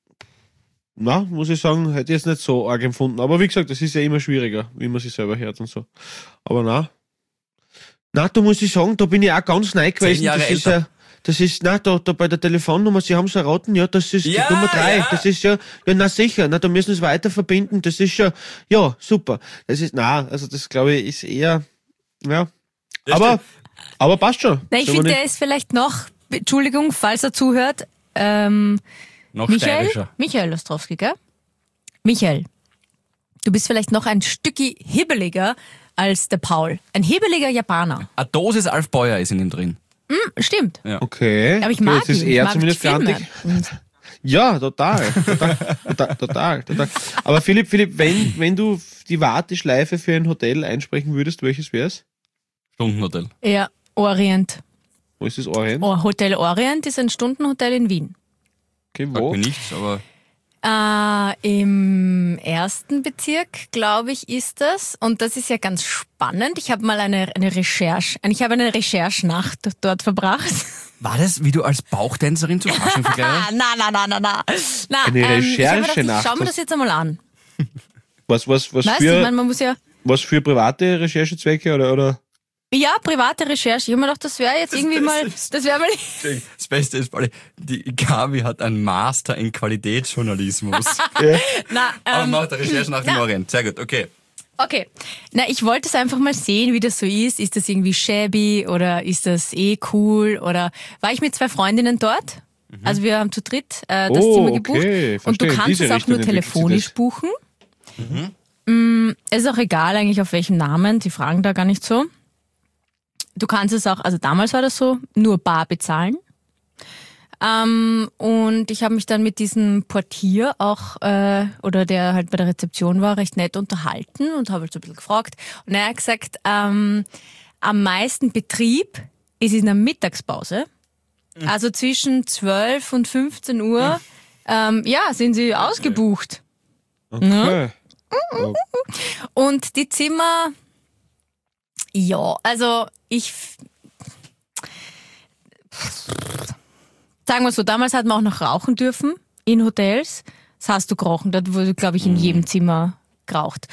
na, muss ich sagen, hätte ich jetzt nicht so arg empfunden. Aber wie gesagt, das ist ja immer schwieriger, wie man sich selber hört und so. Aber na, na, da muss ich sagen, da bin ich auch ganz neu gewesen. Jahre Das ist älter. ja, das ist, na, da, da bei der Telefonnummer, Sie haben es erraten, ja, das ist Ja, die Nummer drei. ja. Das ist ja, ja, na sicher, na, da müssen wir es weiter verbinden, das ist ja, ja, super. Das ist, na, also das glaube ich ist eher, ja, Ja, aber, stimmt. aber passt schon. Na, ich Soll man finde, nicht- der ist vielleicht noch, Entschuldigung, falls er zuhört, ähm, Noch Michael, steirischer. Michael Ostrowski, gell? Michael, du bist vielleicht noch ein Stücki hibbeliger als der Paul. Ein hibbeliger Japaner. Eine Dosis Alf Beuer ist in ihm drin. Stimmt. Okay. Aber ich okay, mag jetzt ist ihn. Ich er mag zumindest die Filme. grantig. Ja, total. Total, total, total, total. Aber Philipp, Philipp, wenn, wenn du die Warteschleife für ein Hotel einsprechen würdest, welches wär's? Stundenhotel. Ja, Orient. Wo ist das Orient? Oh, Hotel Orient ist ein Stundenhotel in Wien. Okay, Sagt wo? mir nichts, aber Äh, Im ersten Bezirk, glaube ich, ist das. Und das ist ja ganz spannend. Ich habe mal eine, eine Recherche, ich habe eine Recherchenacht dort verbracht. war das, wie du als Bauchtänzerin zum Fasching Ah, verkleidest? na, na, na, na, na. na Eine ich hab mir gedacht, Recherchenacht, Ich schau mir was- das jetzt einmal an. Was, was, was, Weißt du, ich für, meine, man muss ja... was für private Recherchezwecke oder, oder? Ja, private Recherche. Ich habe mir gedacht, das wäre jetzt irgendwie mal... Das wäre mal... Das Beste ist, Pauli, die Gabi hat einen Master in Qualitätsjournalismus. Na, Aber ähm, macht eine Recherche nach dem na. Orient. Sehr gut, okay. Okay. Na, ich wollte es einfach mal sehen, wie das so ist. Ist das irgendwie shabby oder ist das eh cool? Oder war ich mit zwei Freundinnen dort? Also wir haben zu dritt äh, das Oh, Zimmer gebucht. okay, Und du verstehe. In kannst diese es auch Richtung nur entwickelt sich telefonisch das. buchen. Mm, es ist auch egal eigentlich auf welchem Namen. Die fragen da gar nicht so. Du kannst es auch, also damals war das so, nur bar bezahlen. Ähm, und ich habe mich dann mit diesem Portier auch, äh, oder der halt bei der Rezeption war, recht nett unterhalten und habe halt so ein bisschen gefragt. Und er hat gesagt, ähm, am meisten Betrieb ist in der Mittagspause. Also zwischen zwölf und fünfzehn Uhr, ähm, ja, sind sie ausgebucht. Okay. Oh, Und die Zimmer, ja, also ich, sagen wir so, damals hat man auch noch rauchen dürfen in Hotels. Das hast du gerochen, da wurde, glaube ich, in jedem Zimmer geraucht.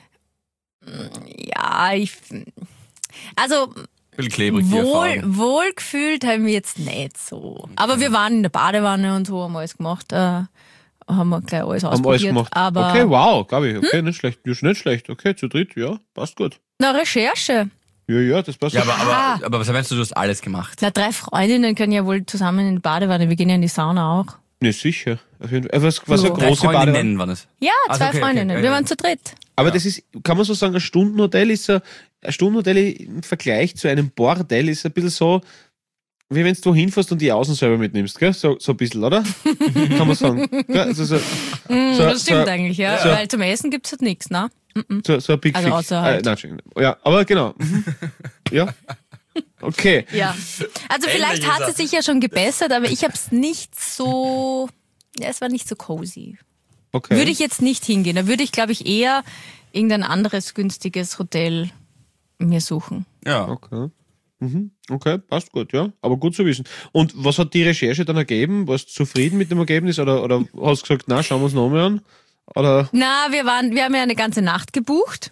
Ja, ich, also Ein bisschen klebrig, die wohl, Erfahrung. wohlgefühlt haben wir jetzt nicht so. Aber wir waren in der Badewanne und so, haben alles gemacht. Äh, haben wir gleich alles haben ausprobiert. alles gemacht. Aber Okay, wow, Gabi, okay, nicht schlecht. Ja, nicht schlecht. Okay, zu dritt, ja, passt gut. na, Recherche. Ja, ja, das passt Ja, gut. aber, Ah. aber, aber was meinst du, du hast alles gemacht? Na, drei Freundinnen können ja wohl zusammen in die Badewanne. Wir gehen ja in die Sauna auch. Ne, sicher. Auf jeden Fall. Äh, Was, was Ja. eine Drei große Freundinnen Badewanne. waren es. Ja, Also zwei okay, okay, Freundinnen. okay, Wir okay. waren zu dritt. Aber das ist, kann man so sagen, ein Stundenhotel ist so, ein Stundenhotel im Vergleich zu einem Bordell ist ein bisschen so, wie wenn du hinfährst und die Außen selber mitnimmst, gell? So, so ein bisschen, oder? Kann man sagen. Gell? Also so, Mm, so, das stimmt so, eigentlich, ja. so- Weil zum Essen gibt's halt nichts, ne? so, so ein Big Also Fick. außer halt- Äh, nein, Entschuldigung. Ja, aber genau. Mhm. Ja. Okay. Ja. Also vielleicht Endlich hat ist sie er. sich ja schon gebessert, aber ich hab's nicht so. Ja, es war nicht so cozy. Okay. Würde ich jetzt nicht hingehen. Da würde ich, glaube ich, eher irgendein anderes günstiges Hotel mir suchen. Ja. Okay. Mhm. Okay, passt gut, ja. Aber gut zu wissen. Und was hat die Recherche dann ergeben? Warst du zufrieden mit dem Ergebnis oder, oder hast du gesagt, na, schauen wir uns noch mal an? Oder? Na, wir waren, wir haben ja eine ganze Nacht gebucht.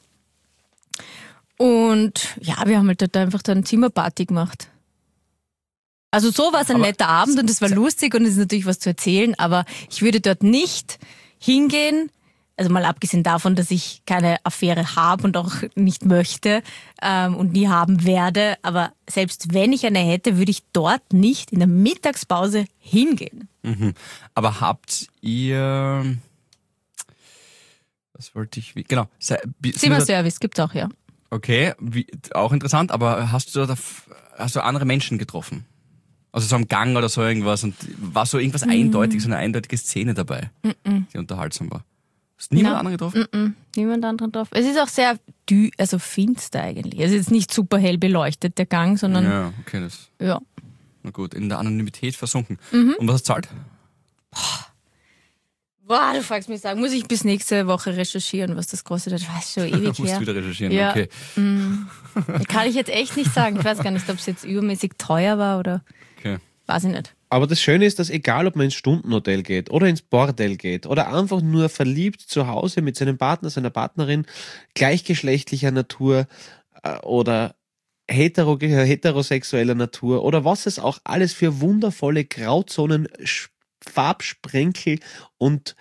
Und ja, wir haben halt dort einfach dann Zimmerparty gemacht. Also so war es ein Aber- netter Abend und es war lustig und es ist natürlich was zu erzählen, aber ich würde dort nicht hingehen, Also mal abgesehen davon, dass ich keine Affäre habe und auch nicht möchte ähm, und nie haben werde. Aber selbst wenn ich eine hätte, würde ich dort nicht in der Mittagspause hingehen. Mhm. Aber habt ihr... Was wollte ich... wie- Genau. sei- bi- sind wir da- Zimmerservice gibt's auch, ja. Okay, wie, auch interessant, aber hast du da hast du andere Menschen getroffen? Also so am Gang oder so irgendwas und war so irgendwas eindeutig, so eine eindeutige Szene dabei, die unterhaltsam war? Hast du niemand Na, anderen getroffen? Mm-mm, niemand anderen drauf. Es ist auch sehr dü also finster eigentlich. Es ist jetzt nicht super hell beleuchtet, der Gang, sondern ja. Ja, okay, das, na gut, in der Anonymität versunken. Mhm. Und was hast du zahlt? Boah, du fragst mich sagen, muss ich bis nächste Woche recherchieren, was das kostet? Das weiß schon Da ewig musst du her. wieder recherchieren, Ja. okay. Kann ich jetzt echt nicht sagen. Ich weiß gar nicht, ob es jetzt übermäßig teuer war oder okay. weiß ich nicht. Aber das Schöne ist, dass egal, ob man ins Stundenhotel geht oder ins Bordell geht oder einfach nur verliebt zu Hause mit seinem Partner, seiner Partnerin, gleichgeschlechtlicher Natur äh, oder hetero heterosexueller Natur oder was es auch alles für wundervolle Grauzonen, Sch- Farbsprenkel und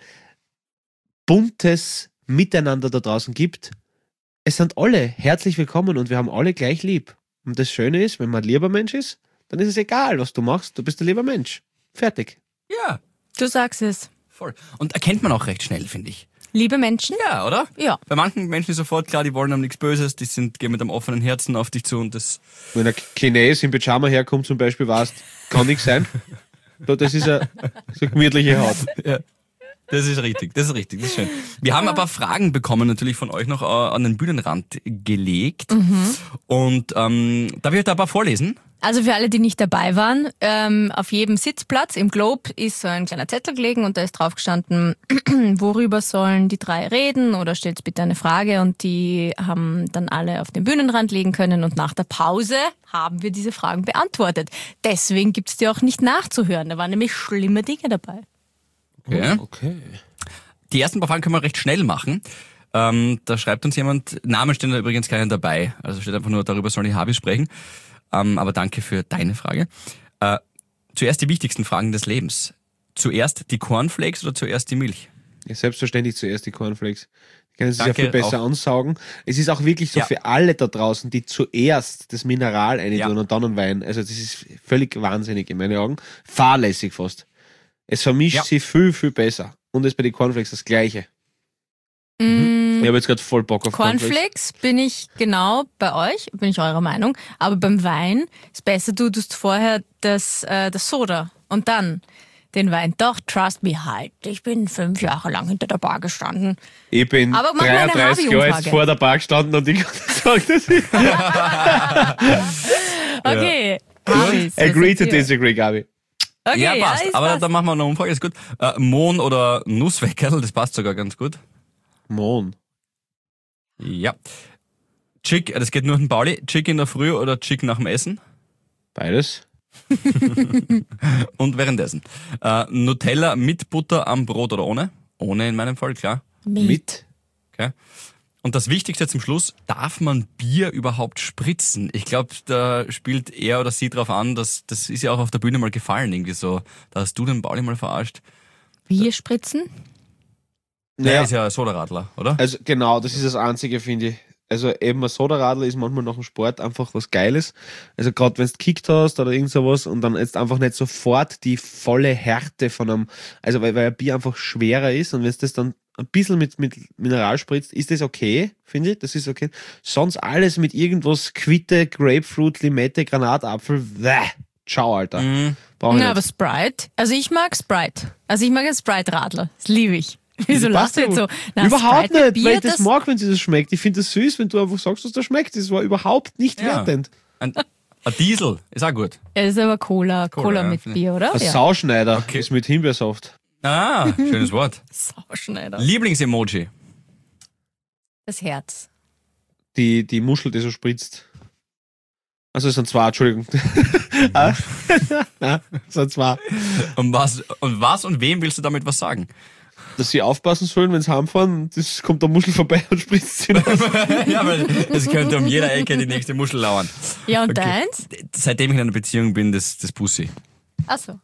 buntes Miteinander da draußen gibt. Es sind alle herzlich willkommen und wir haben alle gleich lieb. Und das Schöne ist, wenn man ein lieber Mensch ist, dann ist es egal, was du machst. Du bist ein lieber Mensch. Fertig. Ja, Du sagst es. voll. Und erkennt man auch recht schnell, finde ich. Liebe Menschen? Ja, oder? Ja. Bei manchen Menschen ist sofort klar, die wollen haben nichts Böses, die sind, gehen mit einem offenen Herzen auf dich zu und das... Wenn ein Chines im Pyjama herkommt zum Beispiel, weißt, kann nichts sein. Das ist eine, so eine gemütliche Haut. Ja. Das ist richtig, das ist richtig, das ist schön. Wir haben ein paar Fragen bekommen, natürlich von euch noch äh, an den Bühnenrand gelegt. Und ähm, darf ich euch da ein paar vorlesen? Also für alle, die nicht dabei waren, ähm, auf jedem Sitzplatz im Globe ist so ein kleiner Zettel gelegen und da ist drauf gestanden, worüber sollen die drei reden oder stellt bitte eine Frage und die haben dann alle auf den Bühnenrand legen können und nach der Pause haben wir diese Fragen beantwortet. Deswegen gibt's die auch nicht nachzuhören, da waren nämlich schlimme Dinge dabei. Okay. Okay. Die ersten paar Fragen können wir recht schnell machen. Ähm, da schreibt uns jemand, Namen stehen da übrigens keinen dabei, also steht einfach nur, darüber sollen die Habis sprechen. Ähm, aber danke für deine Frage. Äh, zuerst die wichtigsten Fragen des Lebens. Zuerst die Cornflakes oder zuerst die Milch? Ja, selbstverständlich zuerst die Cornflakes. Die können sich ja Danke, viel besser auch. ansaugen. Es ist auch wirklich so Ja. für alle da draußen, die zuerst das Mineral reintun Ja. und dann einen Wein. Also das ist völlig wahnsinnig in meinen Augen. Fahrlässig fast. Es vermischt Ja. sich viel, viel besser. Und es ist bei den Cornflakes das Gleiche. Mm, Ich habe jetzt gerade voll Bock auf Cornflakes. Cornflakes bin ich genau bei euch, bin ich eurer Meinung. Aber beim Wein ist besser, du tust vorher das, äh, das Soda und dann den Wein. Doch, trust me halt. Ich bin fünf Jahre lang hinter der Bar gestanden. Ich bin Aber mach mal eine dreiunddreißig Jahre jetzt Habi-Umfrage. vor der Bar gestanden und ich kann sagen, das ist Okay. Habis, was agree sagt to ihr? disagree, Gabi. Okay, ja, passt. ist aber passt. dann machen wir eine Umfrage, ist gut. Äh, Mohn oder Nussweckerl, das passt sogar ganz gut. Mohn. Ja. Chick, das geht nur den Pauli. Chick in der Früh oder Chick nach dem Essen? Beides. Und währenddessen. Äh, Nutella mit Butter am Brot oder ohne? Ohne in meinem Fall, klar. Mit. Okay. Und das Wichtigste zum Schluss, darf man Bier überhaupt spritzen? Ich glaube, da spielt er oder sie drauf an, dass das ist ja auch auf der Bühne mal gefallen, irgendwie so. Da hast du den Pauli mal verarscht. Bier spritzen? Der Naja, ist ja Sodaradler, oder? also genau, das ist das Einzige, finde ich. Also eben ein Sodaradler ist manchmal nach dem Sport einfach was Geiles. Also gerade wenn du gekickt hast oder irgend sowas und dann jetzt einfach nicht sofort die volle Härte von einem, also weil, weil ein Bier einfach schwerer ist und wenn es das dann ein bisschen mit, mit Mineral spritzt, ist das okay, finde ich, das ist okay. Sonst alles mit irgendwas Quitte, Grapefruit, Limette, Granatapfel, bäh, ciao, Alter. Mhm. Brauch ich Na, aber nicht. Sprite. Also ich mag Sprite. Also ich mag einen Sprite-Radler. Das liebe ich. Wieso Passt lachst du jetzt so? ja Na, überhaupt Sprite mit nicht, weil ich Bier, das mag, wenn sie das schmeckt. Ich finde das süß, wenn du einfach sagst, dass das schmeckt. Das war überhaupt nicht Ja. wertend. Ein, ein Diesel ist auch gut. Ja, das ist aber Cola. Cola, Cola, ja, mit finde ich. Bier, oder? Ein Ja. Sauschneider Okay. ist mit Himbeersaft. Ah, schönes Wort. Sauschneider. Lieblingsemoji. Das Herz. Die, die Muschel, die so spritzt. Also es sind zwei, Entschuldigung. Ah, Nein, es sind zwei. Und was, und was und wem willst du damit was sagen? Dass sie aufpassen sollen, wenn sie heimfahren, das kommt der Muschel vorbei und spritzt sie raus. Ja, weil es könnte um jeder Ecke die nächste Muschel lauern. Ja, und Okay. deins? Seitdem ich in einer Beziehung bin, das, das Pussy. Achso.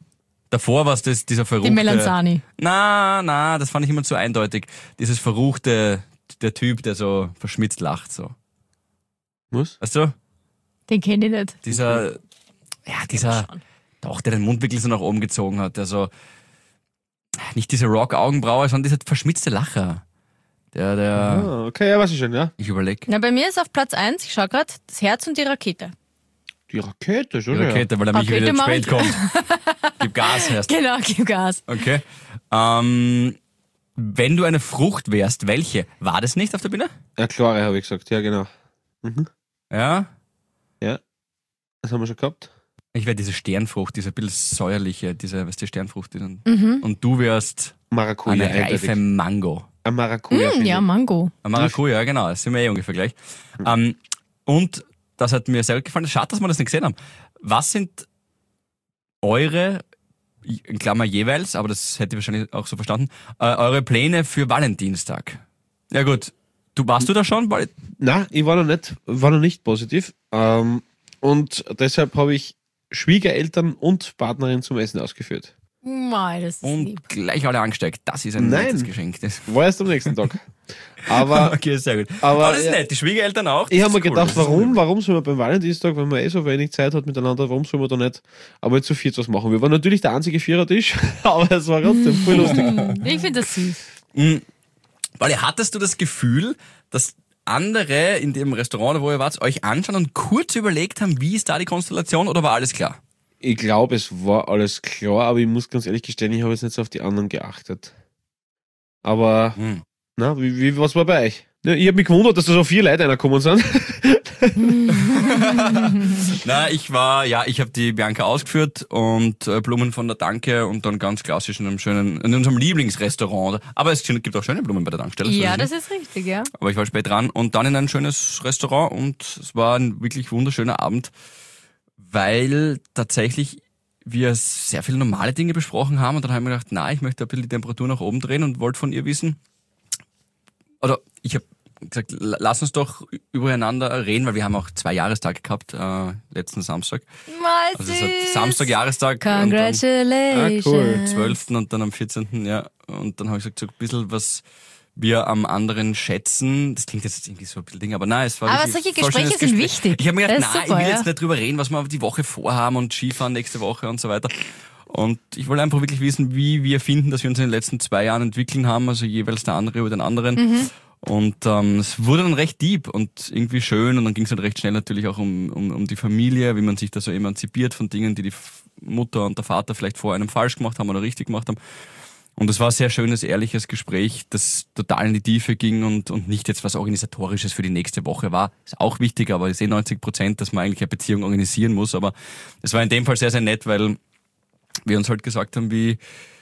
Davor war es das, dieser verruchte... Die Melanzani. Na, na, das fand ich immer zu eindeutig. Dieses verruchte, der Typ, der so verschmitzt lacht, so. Was? Weißt du? Den kenne ich nicht. Dieser, ja, dieser, doch, der den Mund wirklich so nach oben gezogen hat, der so, nicht diese Rock-Augenbraue, sondern dieser verschmitzte Lacher. Der, der, Ah, okay, ja, weiß ich schon, ja. ich überleg. Na, bei mir ist auf Platz eins, ich schau gerade, das Herz und die Rakete. Die Rakete, Die schon, Rakete, weil er mich Rakete wieder zu mach spät ich. kommt. Gib Gas erst. Genau, gib Gas. Okay. Ähm, wenn du eine Frucht wärst, welche? War das nicht auf der Bühne? ja. Ja, klare, habe ich gesagt, ja, genau. Ja. Ja, das haben wir schon gehabt. Ich wäre diese Sternfrucht, diese ein bisschen säuerliche, diese, was die Sternfrucht ist. Mhm. Und du wärst Maracuja, eine reife Mango. Ein Maracuja, Mm, finde ja, ich. Mango. Ein Maracuja, ja genau, das sind wir eh ungefähr gleich. Ähm, und das hat mir sehr gut gefallen. Schade, dass wir das nicht gesehen haben. Was sind eure, in Klammer jeweils, aber das hätte ich wahrscheinlich auch so verstanden, äh, eure Pläne für Valentinstag? Ja gut, du warst du da schon? Weil- Nein, ich war noch nicht, war noch nicht positiv. Ähm, und deshalb habe ich Schwiegereltern und Partnerin zum Essen ausgeführt. Mei, das ist Und lieb. gleich alle angesteckt. Das ist ein Nein. nettes Geschenk. Das War erst am nächsten Tag. Aber okay, sehr gut. aber, Aber das ist ja, nett, die Schwiegereltern auch. Das ich habe ist mir cool, gedacht, das ist warum, lieb. warum soll man beim Valentinstag, wenn man eh so wenig Zeit hat miteinander, warum soll man da nicht aber zu viert was machen? Wir waren natürlich der einzige Vierertisch, aber es war trotzdem voll lustig. Ich finde das süß. Mhm. Weil hattest du das Gefühl, dass andere in dem Restaurant, wo ihr wart, euch anschauen und kurz überlegt haben, wie ist da die Konstellation oder war alles klar? Ich glaube, es war alles klar, aber ich muss ganz ehrlich gestehen, ich habe jetzt nicht so auf die anderen geachtet. Aber, Mhm. na, wie, wie, was war bei euch? Ja, ich habe mich gewundert, dass da so viele Leute reingekommen sind. Na, ich war, ja, ich habe die Bianca ausgeführt und äh, Blumen von der Danke und dann ganz klassisch in einem schönen, in unserem Lieblingsrestaurant. Aber es gibt auch schöne Blumen bei der Tankstelle. so Ja, ist es das ist richtig, ja. nicht. Aber ich war spät dran und dann in ein schönes Restaurant und es war ein wirklich wunderschöner Abend, weil tatsächlich wir sehr viele normale Dinge besprochen haben und dann haben wir gedacht, na, ich möchte ein bisschen die Temperatur nach oben drehen und wollte von ihr wissen, oder ich habe gesagt, la- lass uns doch übereinander reden, weil wir haben auch zwei Jahrestage gehabt, äh, letzten Samstag. Mal Also es hat Samstag Jahrestag und am Congratulations. Ah, cool. zwölften und dann am vierzehnten Ja. Und dann habe ich gesagt, so ein bisschen, was wir am anderen schätzen. Das klingt jetzt irgendwie so ein bisschen Ding, aber nein, es war Aber wirklich solche voll schönes Gespräche sind Gespräch. wichtig. Ich habe mir gedacht, Das ist nein, ich super, will ja. jetzt nicht drüber reden, was wir die Woche vorhaben und Skifahren nächste Woche und so weiter. Und ich wollte einfach wirklich wissen, wie wir finden, dass wir uns in den letzten zwei Jahren entwickeln haben, also jeweils der andere über den anderen. Mhm. Und ähm, es wurde dann recht deep und irgendwie schön und dann ging es dann recht schnell natürlich auch um, um, um die Familie, wie man sich da so emanzipiert von Dingen, die die F- Mutter und der Vater vielleicht vor einem falsch gemacht haben oder richtig gemacht haben. Und es war ein sehr schönes, ehrliches Gespräch, das total in die Tiefe ging und, und nicht jetzt was Organisatorisches für die nächste Woche war. Ist auch wichtig, aber ich sehe neunzig Prozent, dass man eigentlich eine Beziehung organisieren muss. Aber es war in dem Fall sehr, sehr nett, weil wir uns halt gesagt haben, wie,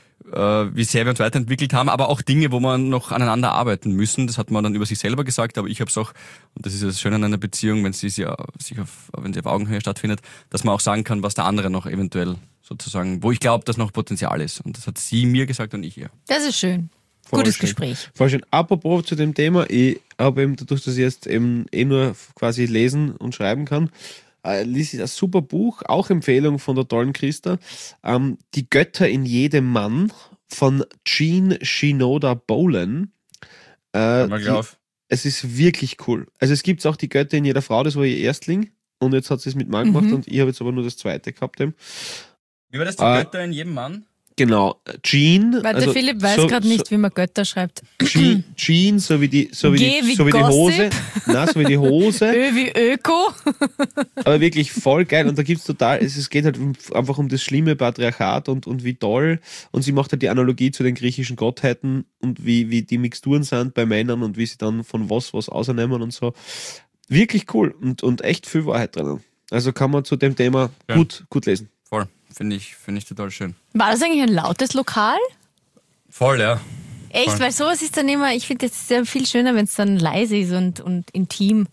äh, wie sehr wir uns weiterentwickelt haben, aber auch Dinge, wo wir noch aneinander arbeiten müssen. Das hat man dann über sich selber gesagt, aber ich habe es auch, und das ist das Schöne an einer Beziehung, wenn sie, sich auf, sich auf, wenn sie auf Augenhöhe stattfindet, dass man auch sagen kann, was der andere noch eventuell sozusagen, wo ich glaube, dass noch Potenzial ist. Und das hat sie mir gesagt und ich ihr. Das ist schön. Voll Gutes schön. Gespräch. Voll schön. Apropos zu dem Thema, ich habe eben dadurch, dass ich jetzt eben eh nur quasi lesen und schreiben kann, äh, lies ich ein super Buch, auch Empfehlung von der tollen Christa, ähm, Die Götter in jedem Mann von Jean Shinoda Bolen. Äh, Mal die, drauf. es ist wirklich cool. Also es gibt auch Die Götter in jeder Frau, das war ihr Erstling und jetzt hat sie es mit Mann gemacht Mhm. und ich habe jetzt aber nur das zweite gehabt. Eben. Wie war das, die Ah. Götter in jedem Mann? Genau, Jean. Weil also der Philipp weiß so- gerade nicht, wie man Götter schreibt. Jean, Jean, so wie die, so wie G die, wie so wie die Hose. Gossip. Nein, so wie die Hose. Ö wie Öko. Aber wirklich voll geil. Und da gibt's total, es, es geht halt um, einfach um das schlimme Patriarchat und, und wie toll. Und sie macht halt die Analogie zu den griechischen Gottheiten und wie, wie die Mixturen sind bei Männern und wie sie dann von was was ausnehmen und so. Wirklich cool und, und echt viel Wahrheit drinnen. Also kann man zu dem Thema Ja. gut, gut lesen. Voll. Finde ich, finde ich total schön. War das eigentlich ein lautes Lokal? Voll, ja. Echt, Voll. weil sowas ist dann immer, ich finde, das ist ja viel schöner, wenn es dann leise ist und, und intim.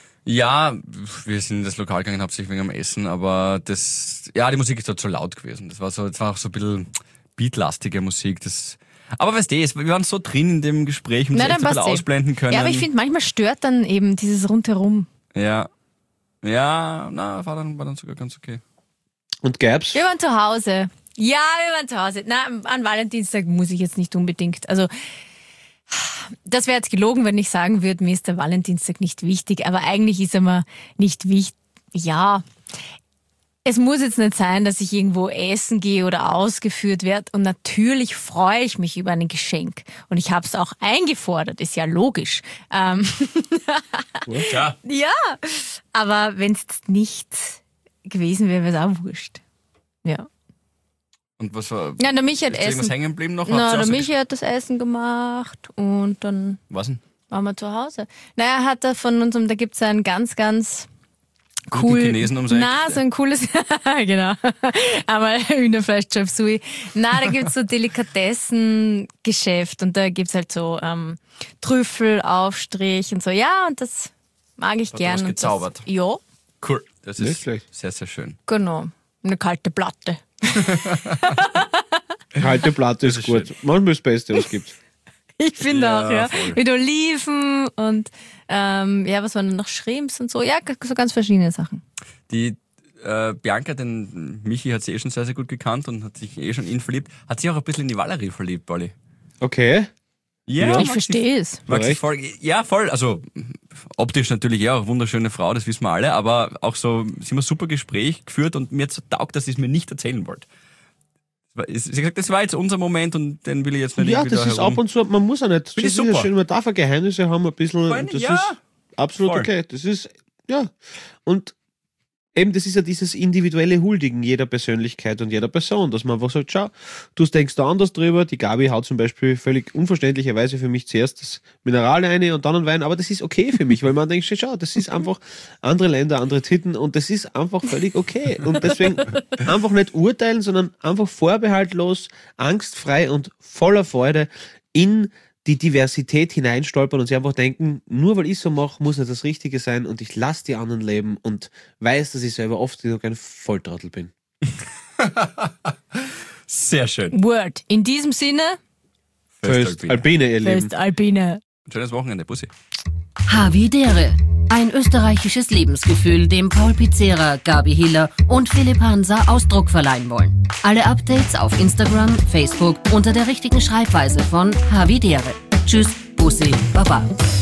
Ja, wir sind in das Lokal gegangen, hauptsächlich wegen dem Essen, aber das, ja, die Musik ist dort so laut gewesen. Das war so, das war auch so ein bisschen beatlastige Musik. Das, aber weißt du, es- wir waren so drin in dem Gespräch und Na, es echt dann ein bisschen passt eh. ausblenden können. Ja, aber ich finde, manchmal stört dann eben dieses Rundherum. Ja. Ja, na, war dann, war dann sogar ganz okay. Und gäb's? Wir waren zu Hause. Ja, wir waren zu Hause. Na, an Valentinstag muss ich jetzt nicht unbedingt. Also, das wäre jetzt gelogen, wenn ich sagen würde, mir ist der Valentinstag nicht wichtig. Aber eigentlich ist er mir nicht wichtig. Ja, es muss jetzt nicht sein, dass ich irgendwo essen gehe oder ausgeführt werde. Und natürlich freue ich mich über ein Geschenk. Und ich habe es auch eingefordert, ist ja logisch. Ähm Ja. ja, aber wenn es nicht gewesen wäre, wäre es auch wurscht. Ja. Und was war. Ja, der Michi hat ist irgendwas Essen. hängen geblieben noch? Na, Habt ihr der auch Michi hat das Essen gemacht und dann so- Was denn? waren wir zu Hause. Naja, hat er von unserem, da gibt es einen ganz, ganz Guten cool. Chinesen ums Eck. Na, so ein cooles, genau. Einmal Hühnerfleisch, Chop Suey. Na, da gibt's so Delikatessengeschäft und da gibt's halt so ähm, Trüffelaufstrich und so. Ja, und das mag ich Hat er gern. was und gezaubert? Das, ja, Cool. Das Nicht ist schlecht. sehr, sehr schön. genau. Eine kalte Platte. Kalte Platte ist, ist gut. Manchmal das Beste, was es gibt. Ich finde Ja, auch, ja. voll. Mit Oliven und ähm, ja, was waren denn noch? Shrimps und so. Ja, so ganz verschiedene Sachen. Die äh, Bianca, den Michi hat sie eh schon sehr, sehr gut gekannt und hat sich eh schon in ihn verliebt. Hat sich auch ein bisschen in die Valerie verliebt, Polly. Okay. Ja, Ich verstehe es. Mag sie Recht. voll, ja, voll. Also optisch natürlich ja auch eine wunderschöne Frau, das wissen wir alle, aber auch so, sie haben ein super Gespräch geführt und mir hat so taugt, dass sie es mir nicht erzählen wollte. Sie hat gesagt, das war jetzt unser Moment und den will ich jetzt nicht Ja, irgendwie das da ist herum. ab und zu, man muss auch nicht. Finde Das ich ist ja super. schön, man darf auch Geheimnisse haben, ein bisschen. Vor allem, Das ja. ist absolut Voll. okay. Das ist, ja. Und eben, das ist ja dieses individuelle Huldigen jeder Persönlichkeit und jeder Person, dass man einfach sagt, schau, du denkst da anders drüber. Die Gabi haut zum Beispiel völlig unverständlicherweise für mich zuerst das Mineral eine und dann einen Wein, aber das ist okay für mich, weil man denkt, schau, das ist einfach andere Länder, andere Titten und das ist einfach völlig okay. Und deswegen einfach nicht urteilen, sondern einfach vorbehaltlos, angstfrei und voller Freude in die Diversität hineinstolpern und sich einfach denken, nur weil ich so mache, muss nicht das Richtige sein und ich lasse die anderen leben und weiß, dass ich selber oft noch ein Volltrottel bin. Sehr schön. Word. In diesem Sinne, Föst Alpine. Alpine, ihr Lieben. Fest Alpine. Schönes Wochenende, Bussi. Havidere. Ein österreichisches Lebensgefühl, dem Paul Pizzera, Gabi Hiller und Philipp Hansa Ausdruck verleihen wollen. Alle Updates auf Instagram, Facebook unter der richtigen Schreibweise von Havidere. Tschüss, Bussi, Baba.